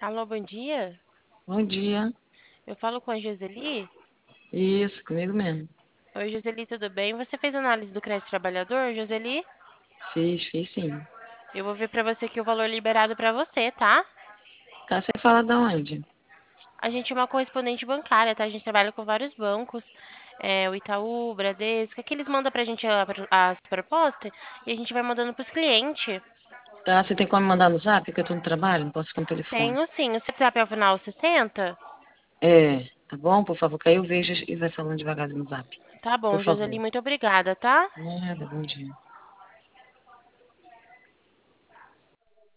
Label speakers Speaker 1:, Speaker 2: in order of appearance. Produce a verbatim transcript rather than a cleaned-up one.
Speaker 1: Alô, bom dia.
Speaker 2: Bom dia.
Speaker 1: Eu falo com a Joseli.
Speaker 2: Isso, comigo mesmo.
Speaker 1: Oi, Joseli, tudo bem? Você fez análise do crédito trabalhador, Joseli?
Speaker 2: Fiz, fiz sim.
Speaker 1: Eu vou ver pra você aqui o valor liberado pra você, tá?
Speaker 2: Tá, você fala da onde?
Speaker 1: A gente é uma correspondente bancária, tá? A gente trabalha com vários bancos, é, o Itaú, o Bradesco, que eles mandam pra gente a- as propostas e a gente vai mandando pros clientes.
Speaker 2: Tá, você tem como me mandar no zap? Porque eu tô no trabalho, não posso ficar no telefone.
Speaker 1: Tenho sim. O WhatsApp é o final sessenta?
Speaker 2: É, tá bom? Por favor, que aí eu vejo e vai falando devagar no zap.
Speaker 1: Tá
Speaker 2: Por
Speaker 1: bom, Joseli,
Speaker 2: favor.
Speaker 1: muito obrigada, tá?
Speaker 2: Nada, bom dia.